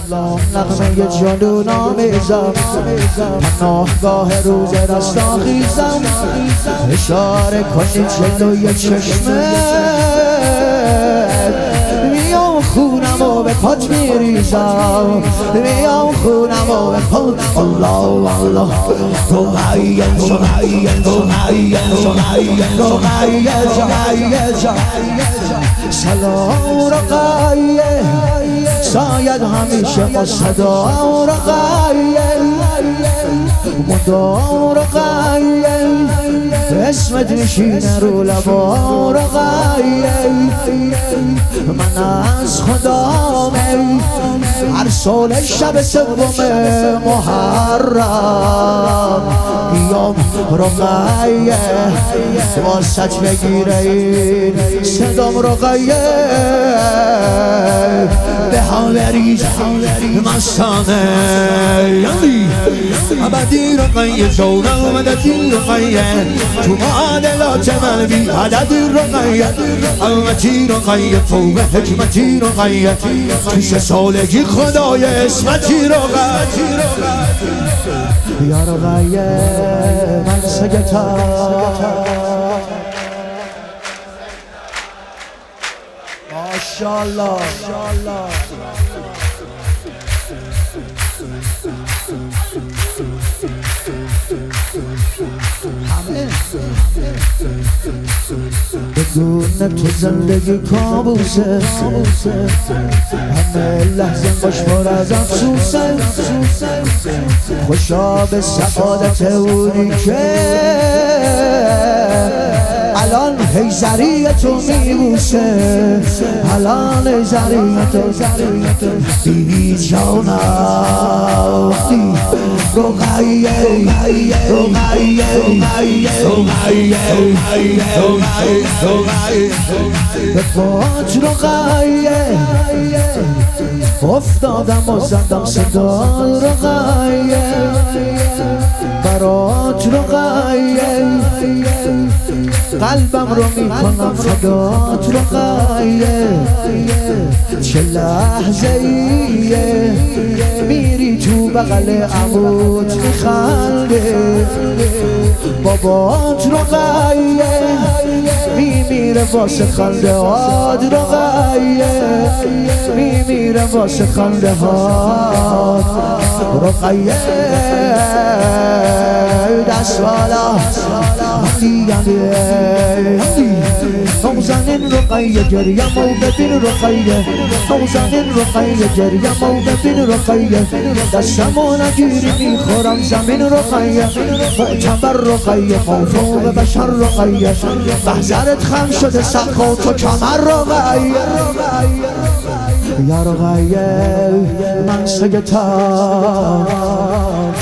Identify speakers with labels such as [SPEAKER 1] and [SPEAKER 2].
[SPEAKER 1] سلام نغمه جنون آمیزم پناهگاه روز رستاخیزم اشاره کنی جلوی چشمه میام خونم و به پات میریزم میام خونم و به پات الله الله رقیه سلام رقیه شاید همیشه با صدا رقیه مدام رقیه اسمت میشینه رو لبا رقیه من از خدامه هر سال شب سوم محرم بیام رقیه واسط بگیره این صدام رقیه به حاوریز مستانه ابدی رقیه جونم مددی رقیه تو معادلات من بی عدد رقیه علمتی رقیه فوق حکمتی رقیه تو 3 سالگی خدای اسمتی رقیه یا رقیه من سگتا ماشاءالله بدون تو زندگی کابوسه همه لحظه باش پر از افسوسه خوشا به سعادت اونی که الان هیزری تو میبوسه الان هیزری تو بیبی جانم رقیه به پاچ رقیه افتادم و زدم صدا رقیه برات رقیه قلبم رو میکنم فدات رقیه چه لحظه ایه میری تو بغل عموت میخنده بابات رقیه میمیره واسه خنده هات رقیه میمیره واسه خنده هات رقیه دست بالا نوزنین رقیه گریم و ببین رقیه نوزنین رقیه گریم و ببین رقیه دستمو نگیری میخورم زمین رقیه معتبر رقیه فوق بشر رقیه محضرت خم شده سقا تو کمر رقیه یا رقیه من سگتا